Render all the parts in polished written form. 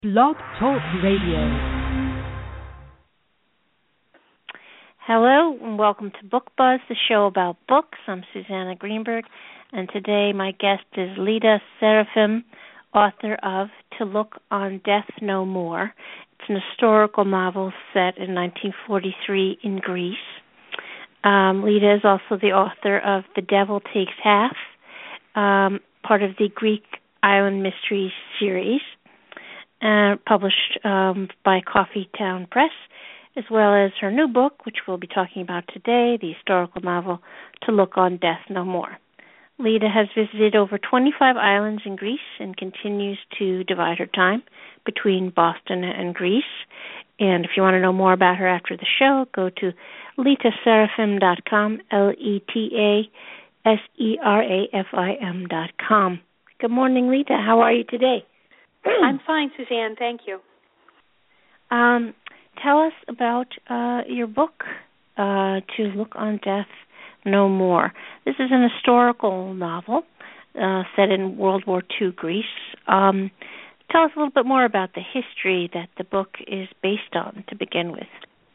Blog Talk Radio. Hello and welcome to Book Buzz, the show about books. I'm Susanna Greenberg, and today my guest is Leda Serafim, author of To Look on Death No More. It's an historical novel set in 1943 in Greece. Leda is also the author of The Devil Takes Half, part of the Greek Island Mysteries series, published by Coffeetown Press, as well as her new book, which we'll be talking about today, the historical novel To Look on Death No More. Leda has visited over 25 islands in Greece and continues to divide her time between Boston and Greece. And if you want to know more about her after the show, go to letaserafim.com, LETASERAFIM.com. Good morning, Leda. How are you today? I'm fine, Suzanne. Thank you. Tell us about your book, To Look on Death No More. This is an historical novel set in World War II Greece. Tell us a little bit more about the history that the book is based on to begin with.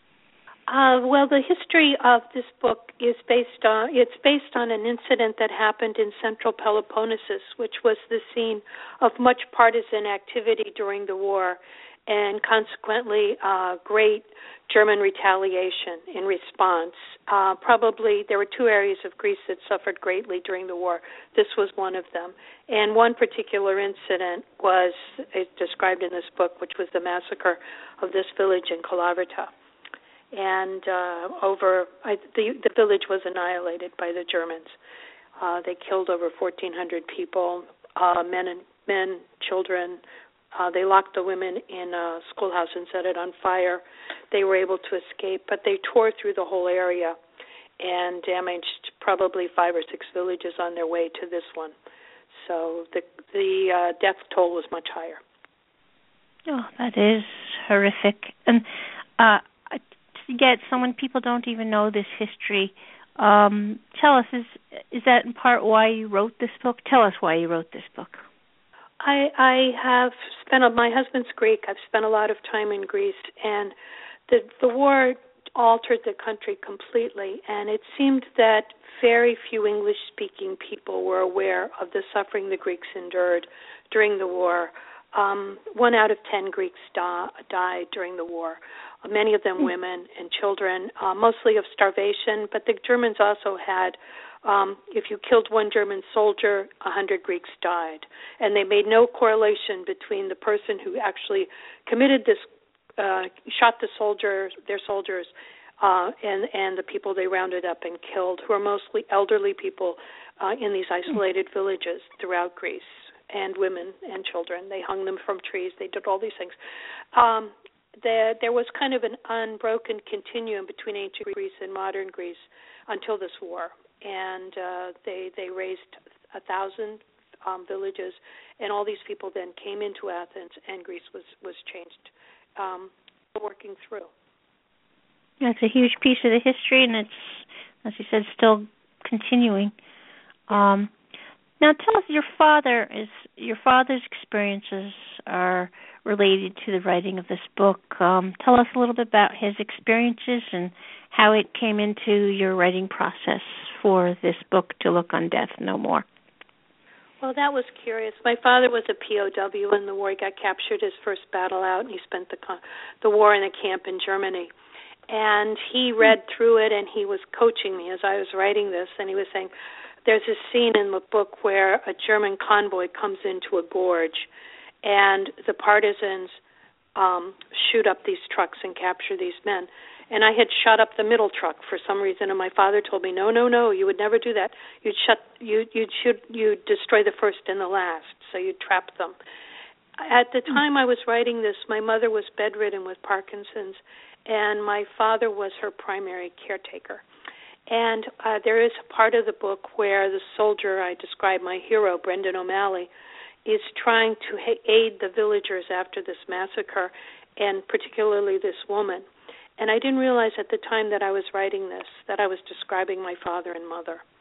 Well, the history of this book is based on an incident that happened in central Peloponnesus, which was the scene of much partisan activity during the war, and consequently great German retaliation in response. Probably there were two areas of Greece that suffered greatly during the war. This was one of them. And one particular incident was described in this book, which was the massacre of this village in Kalavrita. And the village was annihilated by the Germans. They killed over 1,400 people, men, children. They locked the women in a schoolhouse and set it on fire. They were able to escape, but they tore through the whole area and damaged probably 5 or 6 villages on their way to this one. So the death toll was much higher. Oh, that is horrific. And yet, so many people don't even know this history. Tell us, is that in part why you wrote this book? Tell us why you wrote this book. I have spent, my husband's Greek, I've spent a lot of time in Greece, and the war altered the country completely, and it seemed that very few English-speaking people were aware of the suffering the Greeks endured during the war. 1 out of 10 Greeks died during the war, many of them women and children, mostly of starvation, but the Germans also had, if you killed 1 German soldier, 100 Greeks died. And they made no correlation between the person who actually committed this, shot their soldiers, and the people they rounded up and killed, who are mostly elderly people in these isolated villages throughout Greece, and women and children. They hung them from trees. They did all these things. There was kind of an unbroken continuum between ancient Greece and modern Greece until this war. And they raised 1,000 villages, and all these people then came into Athens, and Greece was changed, working through. That's a huge piece of the history, and it's, as you said, still continuing. Now, tell us, your father's experiences are related to the writing of this book. Tell us a little bit about his experiences and how it came into your writing process for this book, To Look on Death No More. Well, that was curious. My father was a POW in the war. He got captured his first battle out, and he spent the war in a camp in Germany. And he read through it, and he was coaching me as I was writing this, and he was saying, there's a scene in the book where a German convoy comes into a gorge, and the partisans shoot up these trucks and capture these men. And I had shot up the middle truck for some reason, and my father told me, no, you would never do that. You'd destroy the first and the last, so you'd trap them. At the time I was writing this, my mother was bedridden with Parkinson's, and my father was her primary caretaker. And there is a part of the book where the soldier I described, my hero, Brendan O'Malley, is trying to aid the villagers after this massacre, and particularly this woman. And I didn't realize at the time that I was writing this that I was describing my father and mother.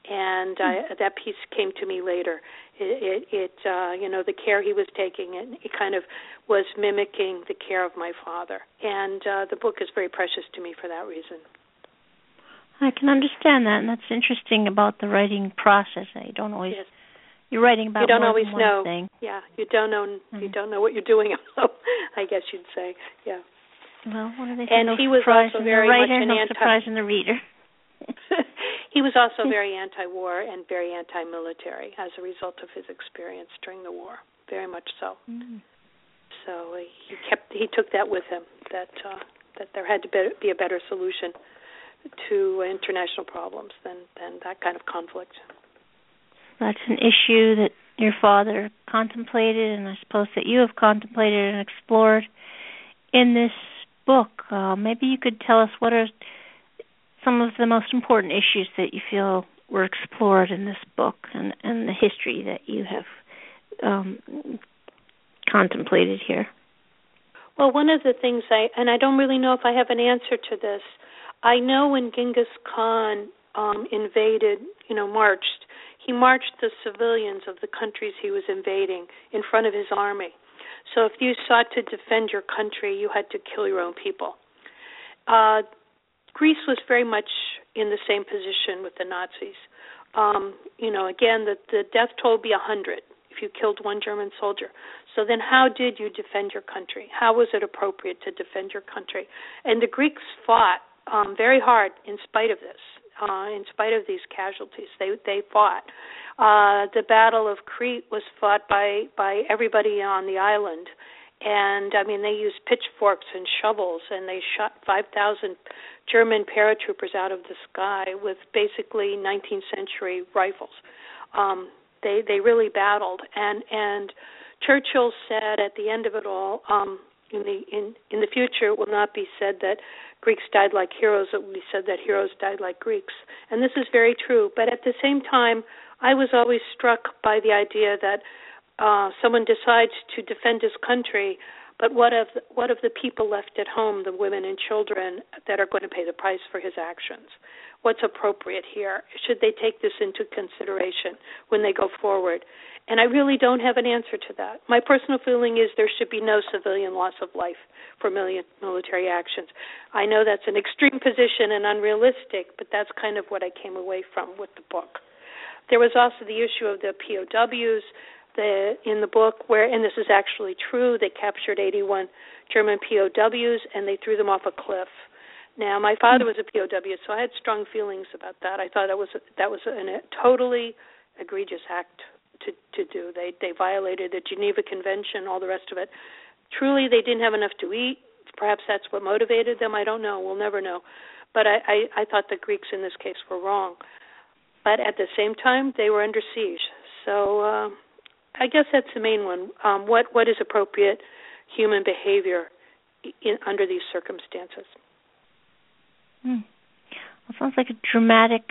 And that piece came to me later. The care he was taking, it kind of was mimicking the care of my father. And the book is very precious to me for that reason. I can understand that, and that's interesting about the writing process. You don't always. Yes. You're writing about. You don't more always than one know. Thing. Yeah, you don't know. Mm-hmm. You don't know what you're doing. I guess you'd say. Yeah. Well, what do they say? And no he was also very much an surprise in the reader. He was also very anti-war and very anti-military as a result of his experience during the war. Very much so. Mm. So he took that with him, that there had to be a better solution to international problems than that kind of conflict. That's an issue that your father contemplated, and I suppose that you have contemplated and explored in this book. Maybe you could tell us what are some of the most important issues that you feel were explored in this book and the history that you have contemplated here. Well, one of the things I don't really know if I have an answer to this. I know when Genghis Khan invaded, marched, he marched the civilians of the countries he was invading in front of his army. So if you sought to defend your country, you had to kill your own people. Greece was very much in the same position with the Nazis. Again, the death toll would be 100 if you killed one German soldier. So then how did you defend your country? How was it appropriate to defend your country? And the Greeks fought very hard in spite of this, in spite of these casualties. They fought. The Battle of Crete was fought by everybody on the island. And, they used pitchforks and shovels, and they shot 5,000 German paratroopers out of the sky with basically 19th century rifles. They really battled. And Churchill said at the end of it all, in the future it will not be said that Greeks died like heroes, it will be said that heroes died like Greeks. And this is very true. But at the same time, I was always struck by the idea that someone decides to defend his country, but what of the people left at home, the women and children that are going to pay the price for his actions? What's appropriate here? Should they take this into consideration when they go forward? And I really don't have an answer to that. My personal feeling is there should be no civilian loss of life for military actions. I know that's an extreme position and unrealistic, but that's kind of what I came away from with the book. There was also the issue of the POWs in the book and this is actually true, they captured 81 German POWs and they threw them off a cliff. Now, my father was a POW, so I had strong feelings about that. I thought that was a totally egregious act to do. They violated the Geneva Convention, all the rest of it. Truly, they didn't have enough to eat. Perhaps that's what motivated them. I don't know. We'll never know. But I thought the Greeks in this case were wrong. But at the same time, they were under siege. So I guess that's the main one. What is appropriate human behavior under these circumstances? Well, it sounds like a dramatic,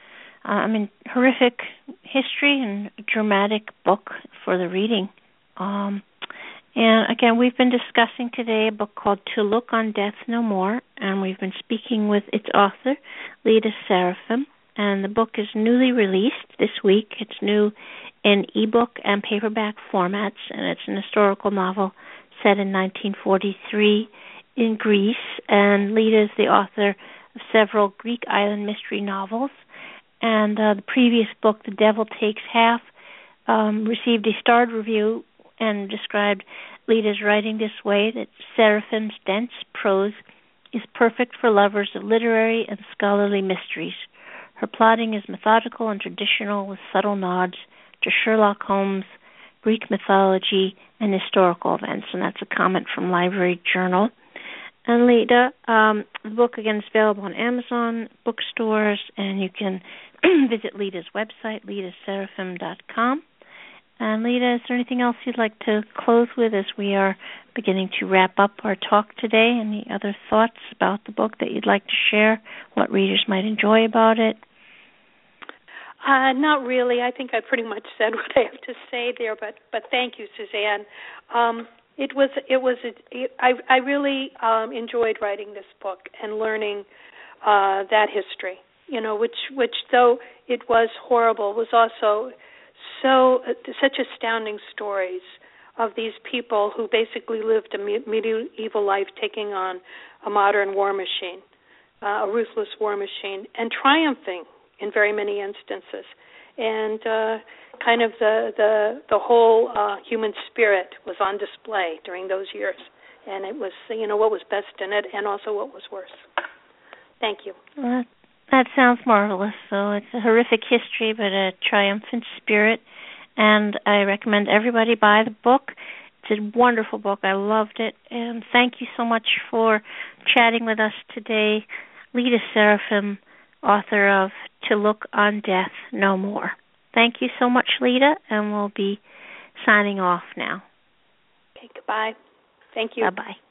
horrific history and a dramatic book for the reading. And again, we've been discussing today a book called To Look on Death No More, and we've been speaking with its author, Leda Seraphim. And the book is newly released this week. It's new in ebook and paperback formats, and it's an historical novel set in 1943 in Greece. And Leda is the author of several Greek island mystery novels. And the previous book, The Devil Takes Half, received a starred review and described Leda's writing this way, that Seraphim's dense prose is perfect for lovers of literary and scholarly mysteries. Her plotting is methodical and traditional with subtle nods to Sherlock Holmes, Greek mythology, and historical events. And that's a comment from Library Journal. And Leda, the book, again, is available on Amazon bookstores, and you can visit Leda's website, ledaseraphim.com. And Leda, is there anything else you'd like to close with as we are beginning to wrap up our talk today? Any other thoughts about the book that you'd like to share, what readers might enjoy about it? Not really. I think I pretty much said what I have to say there, but thank you, Suzanne. I really enjoyed writing this book and learning that history. which though it was horrible, was also such astounding stories of these people who basically lived a medieval life, taking on a modern war machine, a ruthless war machine, and triumphing in very many instances. And kind of the whole human spirit was on display during those years. And it was, what was best in it and also what was worse. Thank you. Well, that sounds marvelous. So it's a horrific history, but a triumphant spirit. And I recommend everybody buy the book. It's a wonderful book. I loved it. And thank you so much for chatting with us today, Leda Seraphim, author of To Look on Death No More. Thank you so much, Leda, and we'll be signing off now. Okay, goodbye. Thank you. Bye-bye.